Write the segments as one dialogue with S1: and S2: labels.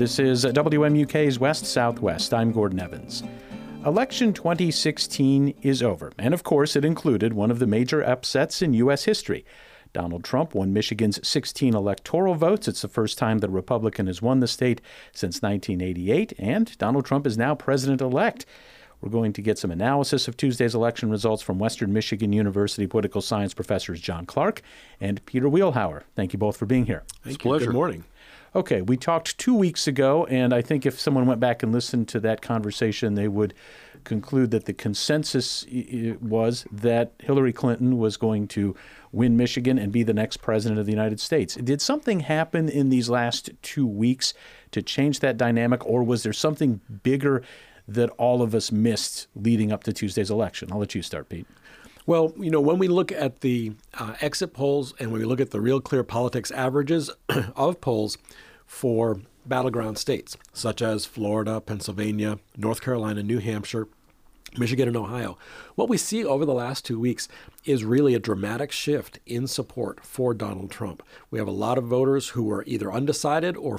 S1: This is WMUK's West Southwest. I'm Gordon Evans. Election 2016 is over, and of course it included one of the major upsets in U.S. history. Donald Trump won Michigan's 16 electoral votes. It's the first time that a Republican has won the state since 1988, and Donald Trump is now president-elect. We're going to get some analysis of Tuesday's election results from Western Michigan University political science professors John Clark and Peter Wheelhauer. Thank you both for being here.
S2: It's a pleasure. Good morning.
S1: Okay, we talked 2 weeks ago, and I think if someone went back and listened to that conversation, they would conclude that the consensus was that Hillary Clinton was going to win Michigan and be the next president of the United States. Did something happen in these last 2 weeks to change that dynamic, or was there something bigger that all of us missed leading up to Tuesday's election? I'll let you start, Pete.
S2: Well, when we look at the exit polls and when we look at the Real Clear Politics averages of polls for battleground states, such as Florida, Pennsylvania, North Carolina, New Hampshire, Michigan, and Ohio, what we see over the last 2 weeks is really a dramatic shift in support for Donald Trump. We have a lot of voters who are either undecided or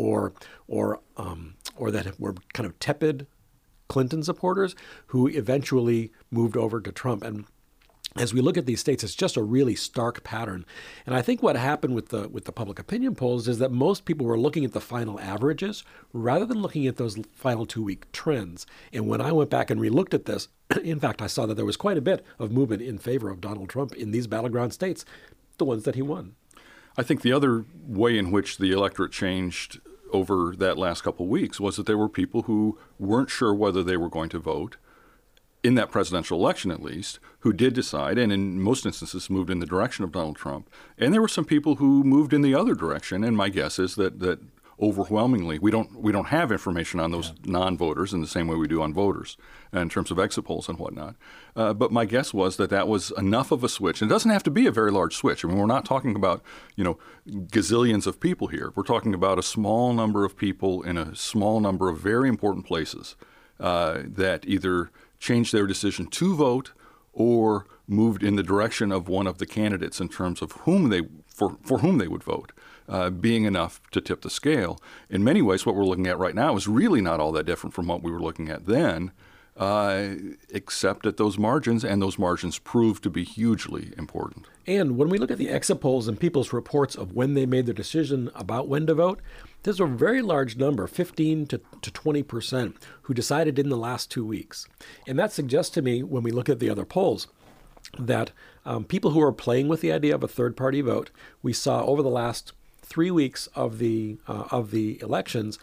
S2: that were kind of tepid Clinton supporters who eventually moved over to Trump. And as we look at these states, it's just a really stark pattern. And I think what happened with the public opinion polls is that most people were looking at the final averages rather than looking at those final 2 week trends. And when I went back and relooked at this, in fact, I saw that there was quite a bit of movement in favor of Donald Trump in these battleground states, the ones that he won.
S3: I think the other way in which the electorate changed over that last couple of weeks was that there were people who weren't sure whether they were going to vote, in that presidential election at least, who did decide, and in most instances moved in the direction of Donald Trump. And there were some people who moved in the other direction, and my guess is that overwhelmingly we don't have information on those non-voters in the same way we do on voters in terms of exit polls and whatnot. But my guess was that was enough of a switch. And it doesn't have to be a very large switch. I mean, we're not talking about, gazillions of people here. We're talking about a small number of people in a small number of very important places that either changed their decision to vote or moved in the direction of one of the candidates in terms of for whom they would vote. Being enough to tip the scale. In many ways, what we're looking at right now is really not all that different from what we were looking at then, except at those margins, and those margins proved to be hugely important.
S2: And when we look at the exit polls and people's reports of when they made their decision about when to vote, there's a very large number, 15 to 20%, who decided in the last 2 weeks. And that suggests to me, when we look at the other polls, that people who are playing with the idea of a third-party vote, we saw over the last 3 weeks of the elections,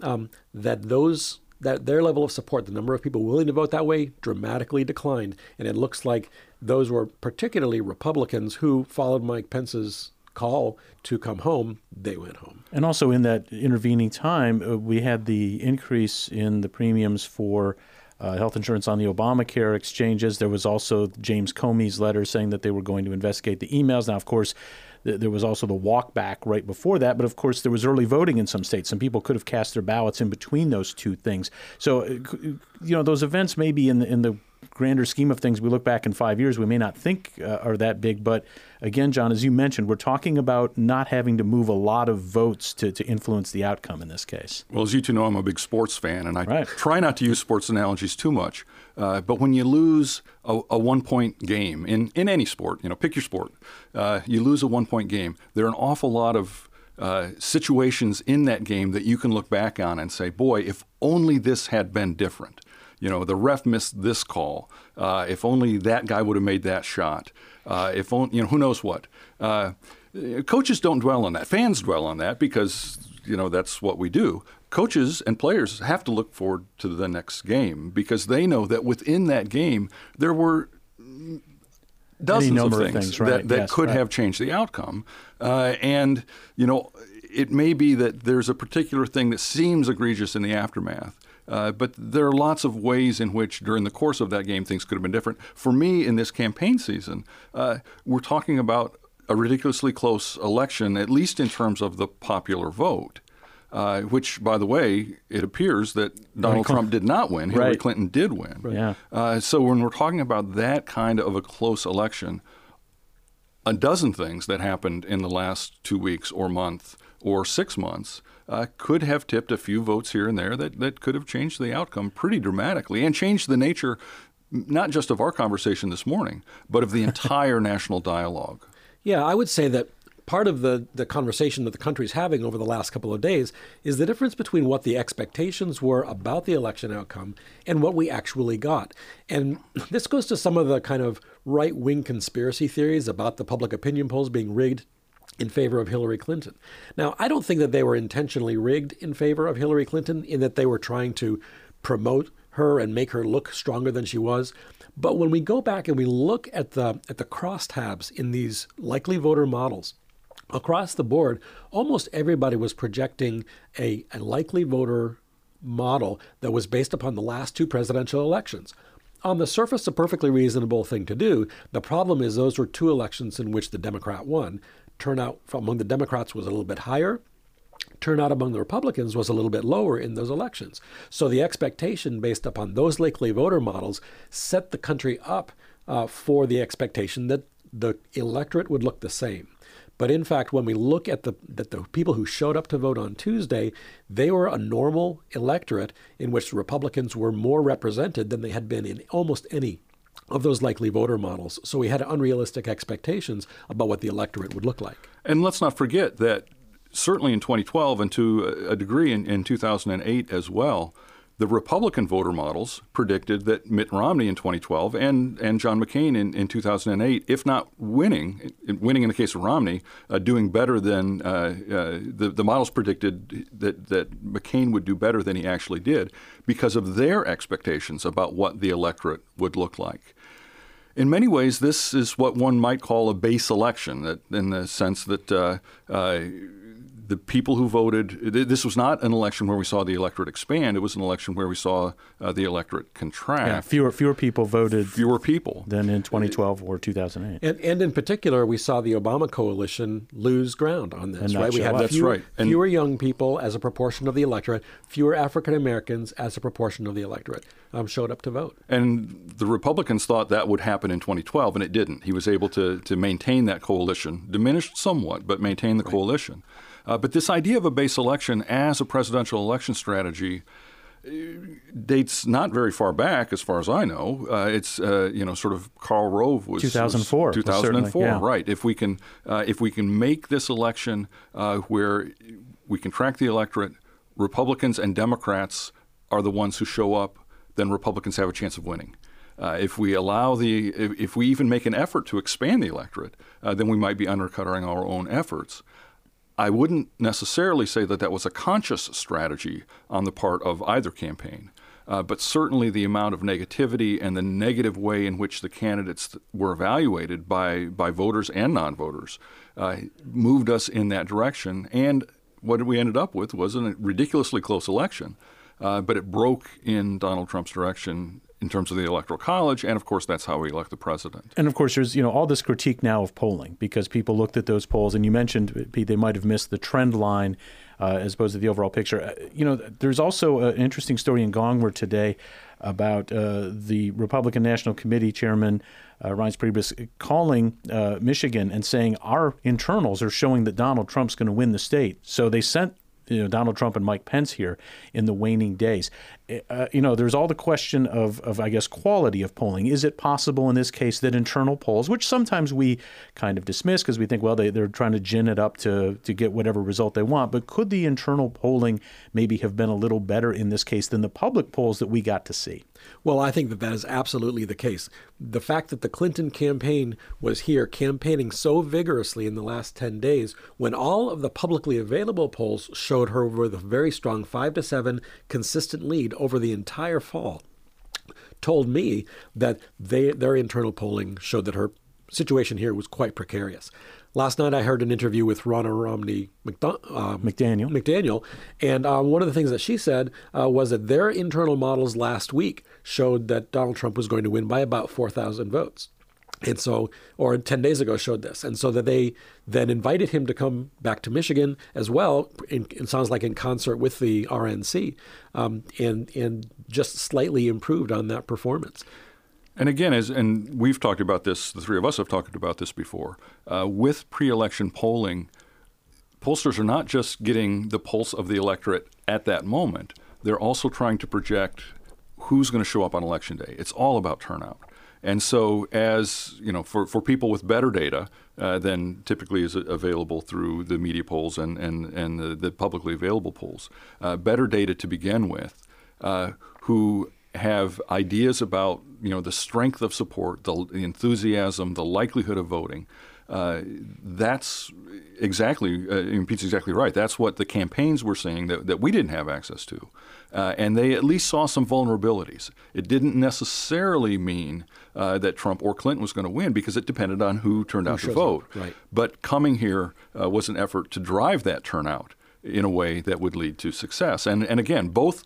S2: that their level of support, the number of people willing to vote that way, dramatically declined. And it looks like those were particularly Republicans who followed Mike Pence's call to come home. They went home.
S1: And also in that intervening time, we had the increase in the premiums for health insurance on the Obamacare exchanges. There was also James Comey's letter saying that they were going to investigate the emails. Now, of course, there was also the walk back right before that. But of course, there was early voting in some states. Some people could have cast their ballots in between those two things. So, those events maybe in the grander scheme of things, we look back in 5 years, we may not think are that big. But again, John, as you mentioned, we're talking about not having to move a lot of votes to influence the outcome in this case.
S3: Well, as you two know, I'm a big sports fan, and I try not to use sports analogies too much. But when you lose a one-point game in any sport, pick your sport, you lose a one-point game, there are an awful lot of situations in that game that you can look back on and say, boy, if only this had been different. The ref missed this call. If only that guy would have made that shot. If only, who knows what. Coaches don't dwell on that. Fans dwell on that because, that's what we do. Coaches and players have to look forward to the next game because they know that within that game there were dozens of things that could have changed the outcome. And it may be that there's a particular thing that seems egregious in the aftermath. But there are lots of ways in which during the course of that game things could have been different. For me, in this campaign season, we're talking about a ridiculously close election, at least in terms of the popular vote, which, by the way, it appears that Donald Trump did not win. Hillary Clinton did win.
S1: Yeah.
S3: So when we're talking about that kind of a close election, a dozen things that happened in the last 2 weeks or month or 6 months could have tipped a few votes here and there that could have changed the outcome pretty dramatically and changed the nature not just of our conversation this morning, but of the entire national dialogue.
S2: Yeah, I would say that part of the conversation that the country's having over the last couple of days is the difference between what the expectations were about the election outcome and what we actually got. And this goes to some of the kind of right-wing conspiracy theories about the public opinion polls being rigged in favor of Hillary Clinton. Now, I don't think that they were intentionally rigged in favor of Hillary Clinton in that they were trying to promote her and make her look stronger than she was. But when we go back and we look at the crosstabs in these likely voter models, across the board, almost everybody was projecting a likely voter model that was based upon the last two presidential elections. On the surface, a perfectly reasonable thing to do. The problem is those were two elections in which the Democrat won. Turnout among the Democrats was a little bit higher. Turnout among the Republicans was a little bit lower in those elections. So the expectation based upon those likely voter models set the country up for the expectation that the electorate would look the same. But in fact, when we look at the people who showed up to vote on Tuesday, they were a normal electorate in which the Republicans were more represented than they had been in almost any of those likely voter models. So we had unrealistic expectations about what the electorate would look like.
S3: And let's not forget that certainly in 2012 and to a degree in 2008 as well, the Republican voter models predicted that Mitt Romney in 2012 and John McCain in 2008, if not winning in the case of Romney, doing better than the models predicted that McCain would do better than he actually did because of their expectations about what the electorate would look like. In many ways, this is what one might call a base election, in the sense that the people who voted, this was not an election where we saw the electorate expand. It was an election where we saw the electorate contract.
S1: Yeah, fewer people voted.
S3: Fewer people
S1: than in 2012 or 2008.
S2: And in particular, we saw the Obama coalition lose ground on this. Right, we had fewer young people as a proportion of the electorate, fewer African Americans as a proportion of the electorate showed up to vote.
S3: And the Republicans thought that would happen in 2012, and it didn't. He was able to maintain that coalition, diminished somewhat, but maintain the coalition. But this idea of a base election as a presidential election strategy dates not very far back, as far as I know. It's sort of Karl Rove was
S1: 2004.
S3: 2004,
S1: yeah.
S3: Right? If we can make this election where we can track the electorate, Republicans and Democrats are the ones who show up, then Republicans have a chance of winning. If we even make an effort to expand the electorate, then we might be undercutting our own efforts. I wouldn't necessarily say that was a conscious strategy on the part of either campaign, but certainly the amount of negativity and the negative way in which the candidates were evaluated by voters and non-voters moved us in that direction. And what we ended up with was a ridiculously close election, but it broke in Donald Trump's direction in terms of the Electoral College, and of course that's how we elect the president.
S1: And of course there's all this critique now of polling because people looked at those polls, and you mentioned, Pete, they might have missed the trend line as opposed to the overall picture. There's also an interesting story in Gongwer today about the Republican National Committee Chairman Reince Priebus calling Michigan and saying our internals are showing that Donald Trump's going to win the state. So they sent Donald Trump and Mike Pence here in the waning days. There's all the question of, I guess, quality of polling. Is it possible in this case that internal polls, which sometimes we kind of dismiss because we think, well, they're trying to gin it up to get whatever result they want, but could the internal polling maybe have been a little better in this case than the public polls that we got to see?
S2: Well, I think that is absolutely the case. The fact that the Clinton campaign was here campaigning so vigorously in the last 10 days, when all of the publicly available polls showed her with a very strong 5-7 consistent lead over the entire fall, told me that their internal polling showed that her situation here was quite precarious. Last night I heard an interview with Ronna Romney McDaniel, and one of the things that she said was that their internal models last week showed that Donald Trump was going to win by about 4,000 votes. And so, or 10 days ago showed this. And so that they then invited him to come back to Michigan as well, it sounds like in concert with the RNC, and just slightly improved on that performance.
S3: And again, and we've talked about this, the three of us have talked about this before, with pre-election polling, pollsters are not just getting the pulse of the electorate at that moment. They're also trying to project who's going to show up on Election Day. It's all about turnout. And so as, you know, for people with better data than typically is available through the media polls and the publicly available polls, better data to begin with, who have ideas about, you know, the strength of support, the enthusiasm, the likelihood of voting. That's exactly, Pete's exactly right. That's what the campaigns were saying that we didn't have access to. And they at least saw some vulnerabilities. It didn't necessarily mean that Trump or Clinton was going to win because it depended on who turned out to vote.
S2: Right.
S3: But coming here was an effort to drive that turnout in a way that would lead to success. And again, both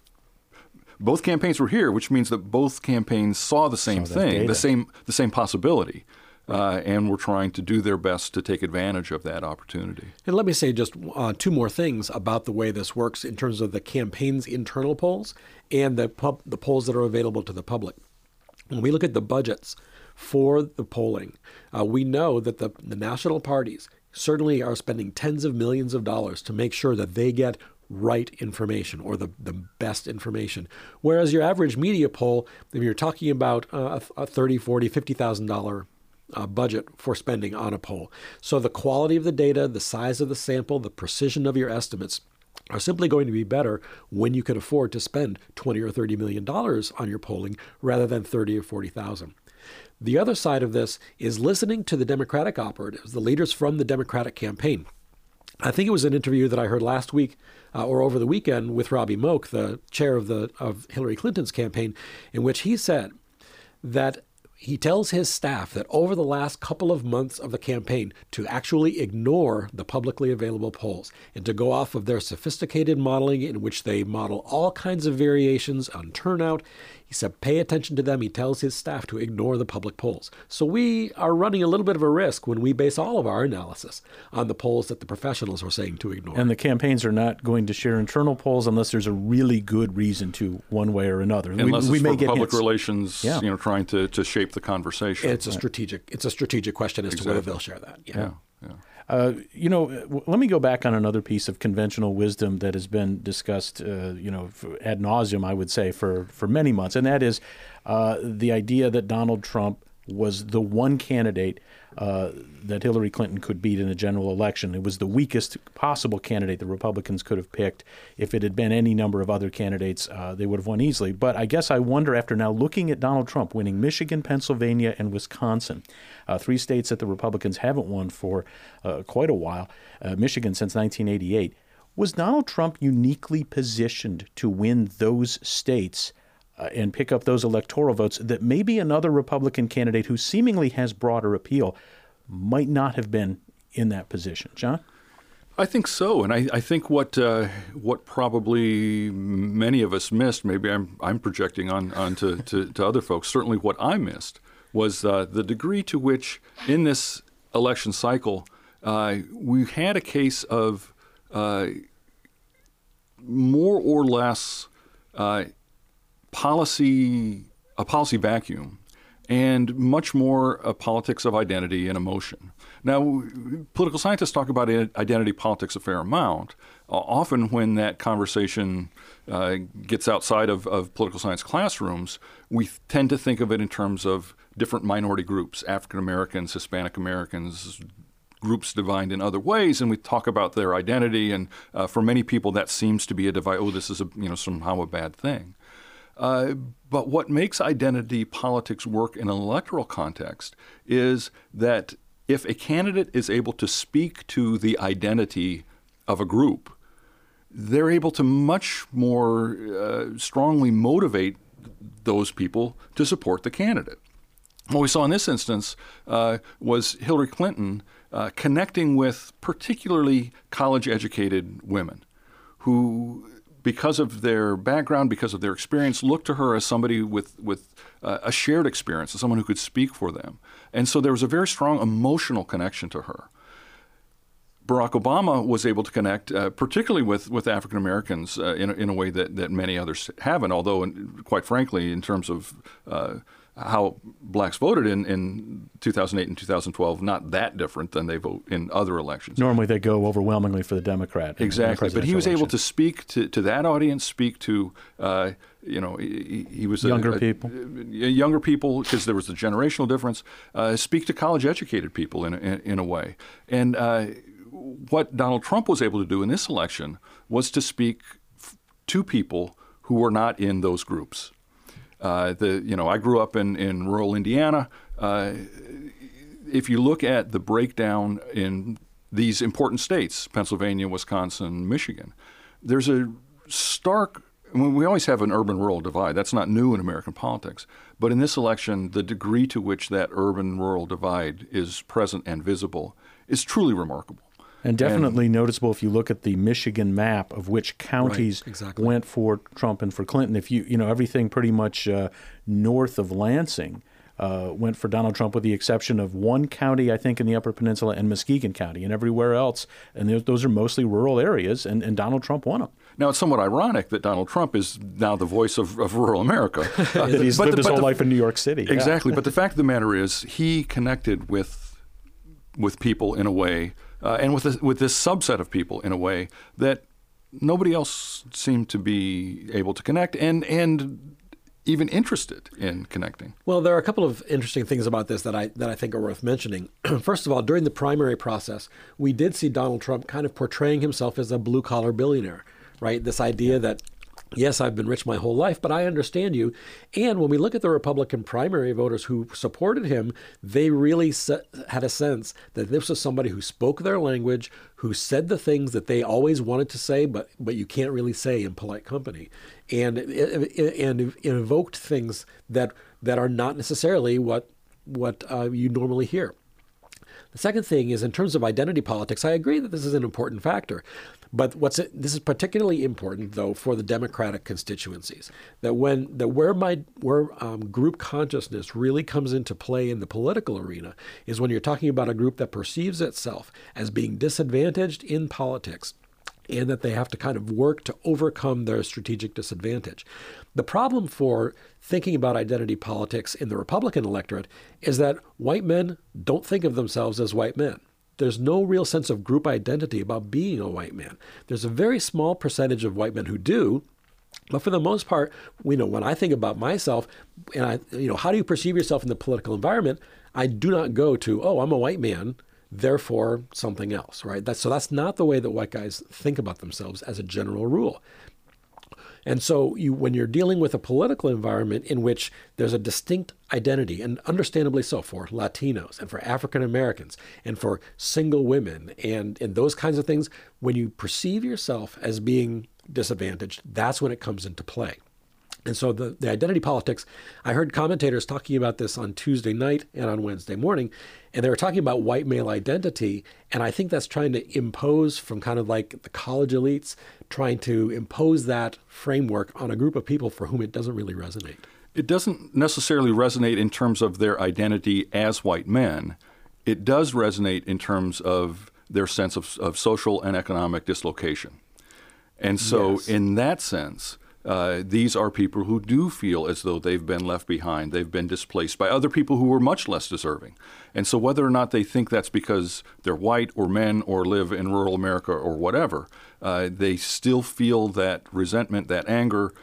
S3: campaigns were here, which means that both campaigns saw the same thing, the same possibility. And we're trying to do their best to take advantage of that opportunity.
S2: And let me say just two more things about the way this works in terms of the campaign's internal polls and the polls that are available to the public. When we look at the budgets for the polling, we know that the national parties certainly are spending tens of millions of dollars to make sure that they get right information or the best information. Whereas your average media poll, if you're talking about a $30,000, $40,000, $50,000 budget for spending on a poll. So the quality of the data, the size of the sample, the precision of your estimates are simply going to be better when you can afford to spend $20 or $30 million on your polling rather than $30,000 or $40,000. The other side of this is listening to the Democratic operatives, the leaders from the Democratic campaign. I think it was an interview that I heard last week or over the weekend with Robbie Moak, the chair of Hillary Clinton's campaign, in which he said that he tells his staff that over the last couple of months of the campaign to actually ignore the publicly available polls and to go off of their sophisticated modeling in which they model all kinds of variations on turnout. He said, pay attention to them. He tells his staff to ignore the public polls. So we are running a little bit of a risk when we base all of our analysis on the polls that the professionals are saying to ignore.
S1: And the campaigns are not going to share internal polls unless there's a really good reason to, one way or another.
S3: Unless
S1: we
S3: it's
S1: may
S3: for
S1: get
S3: public
S1: hints.
S3: relations, you know, trying to shape the conversation.
S2: It's a strategic question as to whether they'll share that.
S3: Yeah.
S1: You know, let me go back on another piece of conventional wisdom that has been discussed, you know, ad nauseum, I would say, for many months, and that is the idea that Donald Trump was the one candidate that Hillary Clinton could beat in a general election. It was the weakest possible candidate the Republicans could have picked. If it had been any number of other candidates, they would have won easily. But I guess I wonder, after now looking at Donald Trump winning Michigan, Pennsylvania, and Wisconsin, three states that the Republicans haven't won for quite a while, Michigan since 1988, was Donald Trump uniquely positioned to win those states and pick up those electoral votes that maybe another Republican candidate who seemingly has broader appeal might not have been in that position? John?
S3: I think so, and I think what probably many of us missed, maybe I'm projecting on to other folks, certainly what I missed was the degree to which in this election cycle we had a case of more or less a policy vacuum and much more a politics of identity and emotion. Now, political scientists talk about identity politics a fair amount. Often when that conversation gets outside of political science classrooms, we tend to think of it in terms of different minority groups, African Americans, Hispanic Americans, groups divided in other ways, and we talk about their identity. And for many people, that seems to be a divide. Oh, this is somehow a bad thing. But what makes identity politics work in an electoral context is that if a candidate is able to speak to the identity of a group, they're able to much more strongly motivate those people to support the candidate. What we saw in this instance was Hillary Clinton connecting with particularly college-educated women who, because of their background, because of their experience, looked to her as somebody with a shared experience, as someone who could speak for them. And so there was a very strong emotional connection to her. Barack Obama was able to connect, particularly with African Americans, in a way that many others haven't. Although, quite frankly, in terms of how blacks voted in 2008 and 2012, not that different than they vote in other elections.
S1: Normally they go overwhelmingly for the Democrat.
S3: Exactly. But he was able to speak to that audience, speak to, he was
S1: younger people.
S3: Younger people, because there was a generational difference, speak to college-educated people in a way. And what Donald Trump was able to do in this election was to speak to people who were not in those groups. I grew up in rural Indiana. If you look at the breakdown in these important states, Pennsylvania, Wisconsin, Michigan, there's a stark, we always have an urban-rural divide. That's not new in American politics. But in this election, the degree to which that urban-rural divide is present and visible is truly remarkable.
S1: And definitely noticeable if you look at the Michigan map of which counties went for Trump and for Clinton. If everything pretty much north of Lansing went for Donald Trump, with the exception of one county, I think, in the Upper Peninsula and Muskegon County, and everywhere else. And those are mostly rural areas, and Donald Trump won them.
S3: Now, it's somewhat ironic that Donald Trump is now the voice of rural America.
S1: He's lived his whole life in New York City.
S3: Exactly. Yeah. But the fact of the matter is he connected with people in a way, and with this subset of people in a way that nobody else seemed to be able to connect and even interested in connecting.
S2: Well, there are a couple of interesting things about this that I think are worth mentioning. First of all, during the primary process, we did see Donald Trump kind of portraying himself as a blue-collar billionaire, right? This idea that, yes, I've been rich my whole life, but I understand you. And when we look at the Republican primary voters who supported him, they really had a sense that this was somebody who spoke their language, who said the things that they always wanted to say, but you can't really say in polite company, and invoked things that are not necessarily what you normally hear. The second thing is, in terms of identity politics, I agree that this is an important factor. But this is particularly important, though, for the Democratic constituencies. Where group consciousness really comes into play in the political arena is when you're talking about a group that perceives itself as being disadvantaged in politics, and that they have to kind of work to overcome their strategic disadvantage. The problem for thinking about identity politics in the Republican electorate is that white men don't think of themselves as white men. There's no real sense of group identity about being a white man. There's a very small percentage of white men who do, but for the most part, when I think about myself, and how do you perceive yourself in the political environment? I do not go to, I'm a white man, therefore something else, right? That's not the way that white guys think about themselves as a general rule. And so when you're dealing with a political environment in which there's a distinct identity, and understandably so, for Latinos and for African Americans and for single women and those kinds of things, when you perceive yourself as being disadvantaged, that's when it comes into play. And so the identity politics, I heard commentators talking about this on Tuesday night and on Wednesday morning, and they were talking about white male identity. And I think that's trying to impose, from kind of like the college elites, trying to impose that framework on a group of people for whom it doesn't really resonate.
S3: It doesn't necessarily resonate in terms of their identity as white men. It does resonate in terms of their sense of social and economic dislocation. And so in that sense, these are people who do feel as though they've been left behind. They've been displaced by other people who were much less deserving. And so whether or not they think that's because they're white or men or live in rural America or whatever, they still feel that resentment, that anger,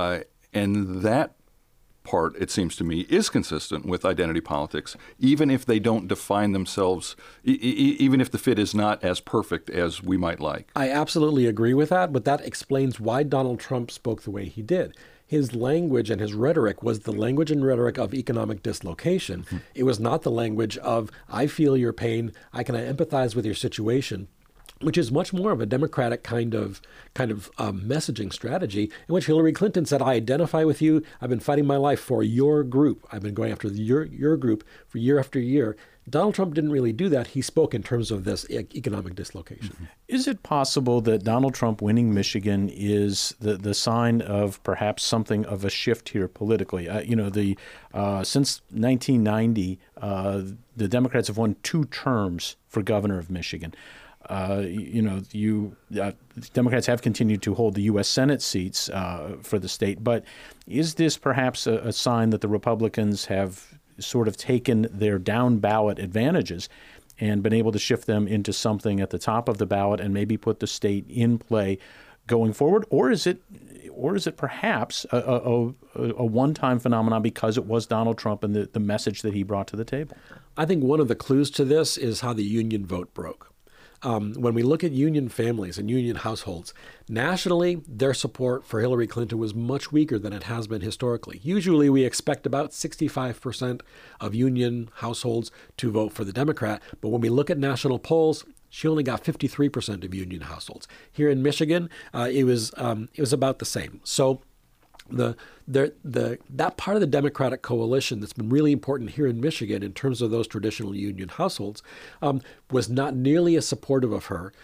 S3: and that part, it seems to me, is consistent with identity politics, even if they don't define themselves, even if the fit is not as perfect as we might like.
S2: I absolutely agree with that, but that explains why Donald Trump spoke the way he did. His language and his rhetoric was the language and rhetoric of economic dislocation. Mm-hmm. It was not the language of, I feel your pain, I can empathize with your situation, which is much more of a Democratic kind of messaging strategy, in which Hillary Clinton said, I identify with you. I've been fighting my life for your group. I've been going after your group for year after year. Donald Trump didn't really do that. He spoke in terms of this economic dislocation. Mm-hmm. Is
S1: it possible that Donald Trump winning Michigan is the sign of perhaps something of a shift here politically? Since 1990, the Democrats have won 2 terms for governor of Michigan. Democrats have continued to hold the U.S. Senate seats for the state, but is this perhaps a sign that the Republicans have sort of taken their down ballot advantages and been able to shift them into something at the top of the ballot and maybe put the state in play going forward? Or is it perhaps a one-time phenomenon because it was Donald Trump and the message that he brought to the table?
S2: I think one of the clues to this is how the union vote broke. When we look at union families and union households, nationally, their support for Hillary Clinton was much weaker than it has been historically. Usually, we expect about 65% of union households to vote for the Democrat. But when we look at national polls, she only got 53% of union households. Here in Michigan, it was about the same. So that part of the Democratic coalition that's been really important here in Michigan in terms of those traditional union households was not nearly as supportive of her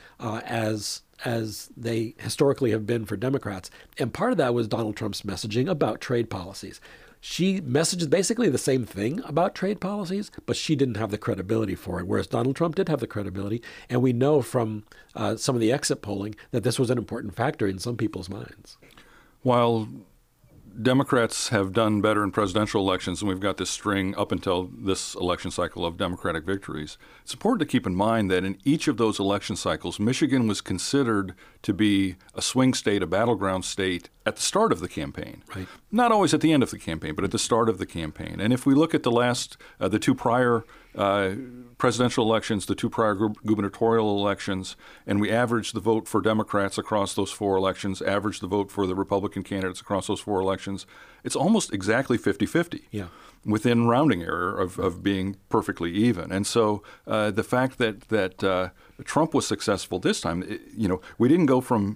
S2: as they historically have been for Democrats. And part of that was Donald Trump's messaging about trade policies. She messaged basically the same thing about trade policies, but she didn't have the credibility for it, whereas Donald Trump did have the credibility. And we know from some of the exit polling that this was an important factor in some people's minds.
S3: While Democrats have done better in presidential elections, and we've got this string up until this election cycle of Democratic victories, it's important to keep in mind that in each of those election cycles, Michigan was considered to be a swing state, a battleground state at the start of the campaign.
S2: Right.
S3: Not always at the end of the campaign, but at the start of the campaign. And if we look at the two prior presidential elections, the two prior gubernatorial elections, and we average the vote for Democrats across those four elections, average the vote for the Republican candidates across those four elections, it's almost exactly 50-50.
S2: Yeah.
S3: Within rounding error of being perfectly even. And so the fact that Trump was successful this time, we didn't go from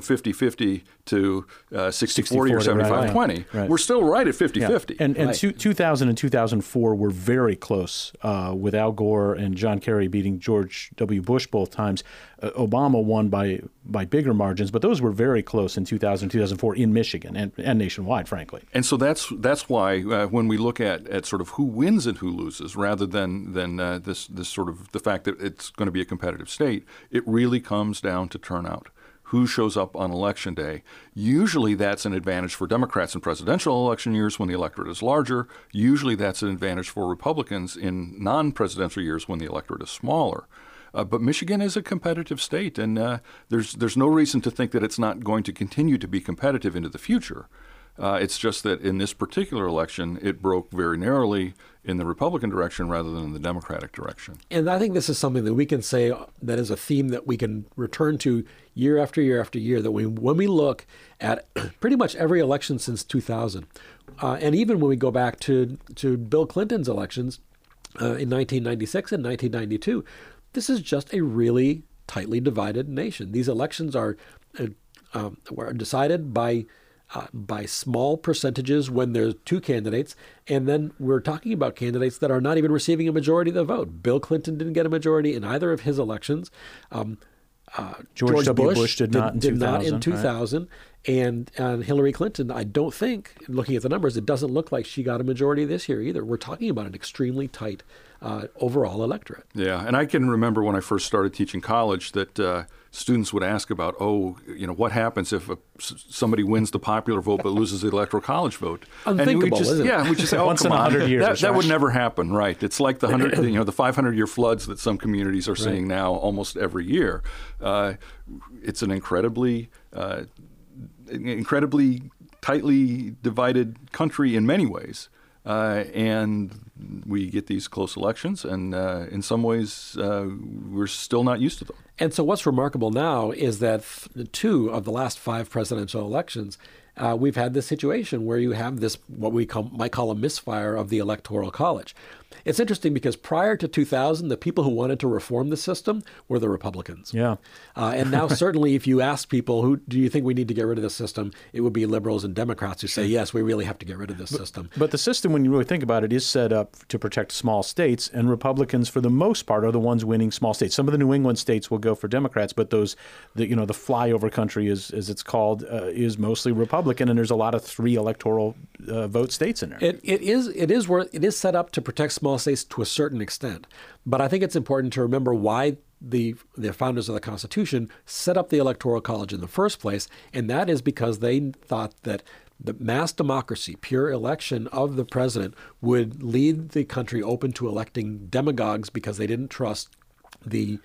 S3: 50-50 to 60-40 or 75-20. Right. We're still right at 50-50.
S1: Yeah. And 2000 and 2004 were very close with Al Gore and John Kerry beating George W. Bush both times. Obama won by bigger margins, but those were very close in 2000 and 2004 in Michigan and nationwide, frankly.
S3: And so that's why when we look at sort of who wins and who loses, rather than this sort of the fact that it's going to be a competitive state, it really comes down to turnout. Who shows up on Election Day? Usually that's an advantage for Democrats in presidential election years when the electorate is larger. Usually that's an advantage for Republicans in non-presidential years when the electorate is smaller. But Michigan is a competitive state, and there's no reason to think that it's not going to continue to be competitive into the future. It's just that in this particular election, it broke very narrowly in the Republican direction rather than in the Democratic direction.
S2: And I think this is something that we can say that is a theme that we can return to year after year after year, that when we look at pretty much every election since 2000, and even when we go back to Bill Clinton's elections in 1996 and 1992, this is just a really tightly divided nation. These elections were decided by small percentages when there's two candidates, and then we're talking about candidates that are not even receiving a majority of the vote. Bill Clinton didn't get a majority in either of his elections.
S1: George W. Bush did not in
S2: 2000. Right? And Hillary Clinton, I don't think, looking at the numbers, it doesn't look like she got a majority this year either. We're talking about an extremely tight overall electorate.
S3: Yeah, and I can remember when I first started teaching college that students would ask about, what happens if somebody wins the popular vote but loses the electoral college vote?
S2: Unthinkable, isn't it?
S3: Yeah, we just say,
S1: once in 100 years.
S3: That would never happen, right? It's like the 500-year floods that some communities are seeing now almost every year. It's an incredibly tightly divided country in many ways. And we get these close elections, and in some ways, we're still not used to them.
S2: And so what's remarkable now is that 2 of the last 5 presidential elections, we've had this situation where you have this, what we might call a misfire of the Electoral College. It's interesting because prior to 2000, the people who wanted to reform the system were the Republicans.
S1: Yeah.
S2: And now certainly if you ask people, who do you think we need to get rid of this system, it would be liberals and Democrats who say, yes, we really have to get rid of this system.
S1: But the system, when you really think about it, is set up to protect small states, and Republicans, for the most part, are the ones winning small states. Some of the New England states will go for Democrats, but the flyover country, as it's called, is mostly Republican, and there's a lot of 3 electoral vote states in there.
S2: It is set up to protect small states to a certain extent, but I think it's important to remember why the founders of the Constitution set up the Electoral College in the first place, and that is because they thought that the mass democracy, pure election of the president, would lead the country open to electing demagogues because they didn't trust the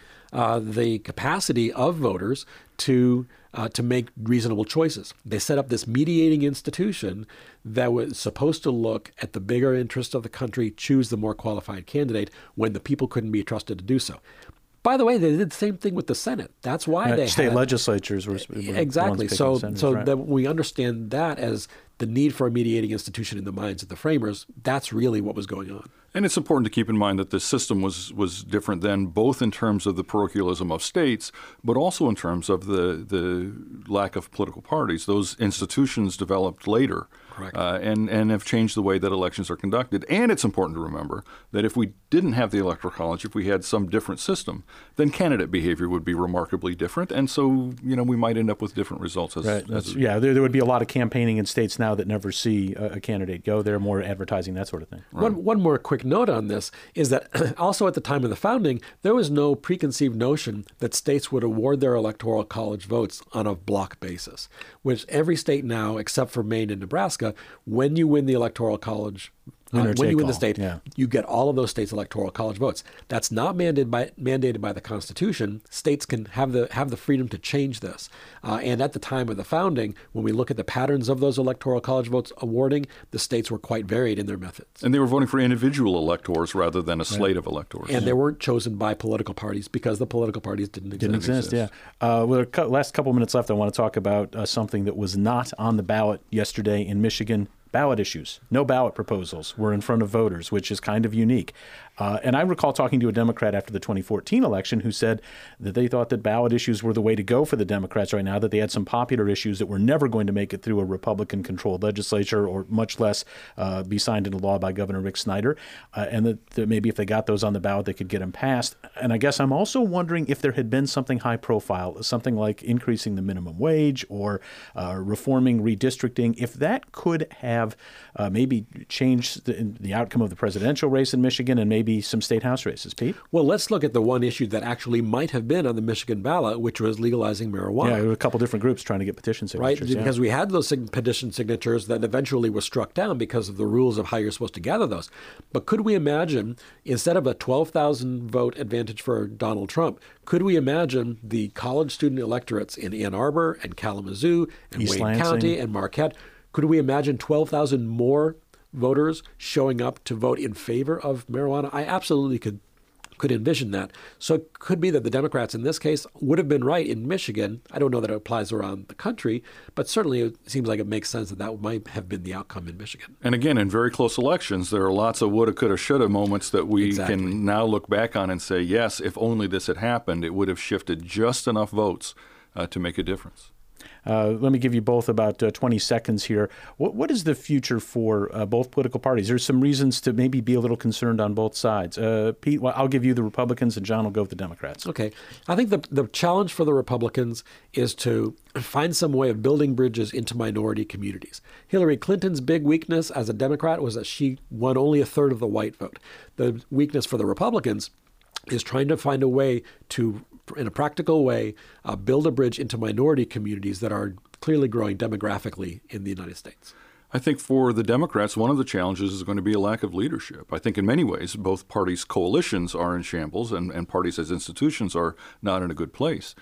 S2: capacity of voters to make reasonable choices. They set up this mediating institution that was supposed to look at the bigger interest of the country, choose the more qualified candidate when the people couldn't be trusted to do so. By the way, they did the same thing with the Senate. That's why they
S1: state legislatures were
S2: exactly. So
S1: right.
S2: that we understand that as the need for a mediating institution in the minds of the framers. That's really what was going on.
S3: And it's important to keep in mind that the system was different then, both in terms of the parochialism of states, but also in terms of the lack of political parties. Those institutions developed later.
S2: Correct.
S3: And have changed the way that elections are conducted. And it's important to remember that if we didn't have the Electoral College, if we had some different system, then candidate behavior would be remarkably different. And so, we might end up with different results.
S1: There would be a lot of campaigning in states now that never see a candidate go. They're more advertising, that sort of thing.
S2: Right. One more quick note on this is that also at the time of the founding, there was no preconceived notion that states would award their Electoral College votes on a block basis, which every state now, except for Maine and Nebraska, when you win the Electoral College, when you win the state, you get all of those states' Electoral College votes. That's not mandated by the Constitution. States can have the freedom to change this. And at the time of the founding, when we look at the patterns of those Electoral College votes awarding, the states were quite varied in their methods.
S3: And they were voting for individual electors rather than a slate of electors.
S2: And they weren't chosen by political parties because the political parties didn't exist.
S1: With the last couple minutes left, I want to talk about something that was not on the ballot yesterday in Michigan. Ballot issues. No ballot proposals were in front of voters, which is kind of unique. And I recall talking to a Democrat after the 2014 election who said that they thought that ballot issues were the way to go for the Democrats right now, that they had some popular issues that were never going to make it through a Republican-controlled legislature or much less be signed into law by Governor Rick Snyder, and that maybe if they got those on the ballot, they could get them passed. And I guess I'm also wondering if there had been something high-profile, something like increasing the minimum wage or reforming redistricting, if that could have maybe changed the outcome of the presidential race in Michigan and maybe some state house races. Pete?
S2: Well, let's look at the one issue that actually might have been on the Michigan ballot, which was legalizing marijuana.
S1: Yeah, there were a couple different groups trying to get petition signatures.
S2: Right, because we had those petition signatures that eventually were struck down because of the rules of how you're supposed to gather those. But could we imagine, instead of a 12,000 vote advantage for Donald Trump, could we imagine the college student electorates in Ann Arbor and Kalamazoo and
S1: East
S2: Wayne
S1: Lansing.
S2: County and Marquette? Could we imagine 12,000 more voters showing up to vote in favor of marijuana? I absolutely could envision that. So it could be that the Democrats in this case would have been right in Michigan. I don't know that it applies around the country, but certainly it seems like it makes sense that might have been the outcome in Michigan.
S3: And again, in very close elections, there are lots of woulda, coulda, shoulda moments that we can now look back on and say, yes, if only this had happened, it would have shifted just enough votes to make a difference.
S1: Let me give you both about 20 seconds here. What is the future for both political parties? There's some reasons to maybe be a little concerned on both sides. Pete, I'll give you the Republicans, and John will go with the Democrats.
S2: Okay. I think the challenge for the Republicans is to find some way of building bridges into minority communities. Hillary Clinton's big weakness as a Democrat was that she won only a third of the white vote. The weakness for the Republicans is trying to find a way to, in a practical way, build a bridge into minority communities that are clearly growing demographically in the United States.
S3: I think for the Democrats, one of the challenges is going to be a lack of leadership. I think in many ways, both parties' coalitions are in shambles and parties as institutions are not in a good place.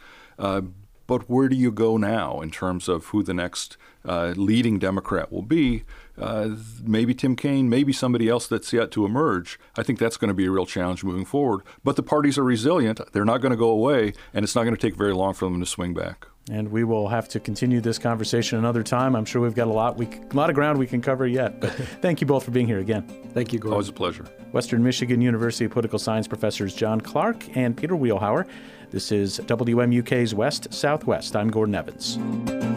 S3: But where do you go now in terms of who the next leading Democrat will be? Maybe Tim Kaine, maybe somebody else that's yet to emerge. I think that's going to be a real challenge moving forward. But the parties are resilient. They're not going to go away, and it's not going to take very long for them to swing back.
S1: And we will have to continue this conversation another time. I'm sure we've got a lot of ground we can cover yet. But thank you both for being here again.
S2: Thank you, Gordon.
S3: Always a pleasure.
S1: Western Michigan University Political Science professors John Clark and Peter Wheelhauer. This is WMUK's West Southwest. I'm Gordon Evans.